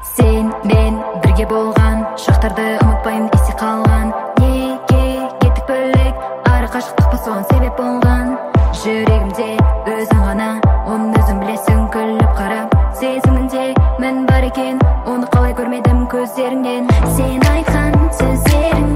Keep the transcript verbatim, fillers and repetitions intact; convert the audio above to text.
Сен мен бірге болған шақтарды ұмытпаймын, есте қалған. Неге кеттік бөлек, ара қашықтық па соған себеп болған. Жүрегімде өзің ғана, оны өзің білесің, күліп қарап. Сезімінде мен бар екен, оны қалай көрмедім көздеріңнен. Сен айтқан сөздерің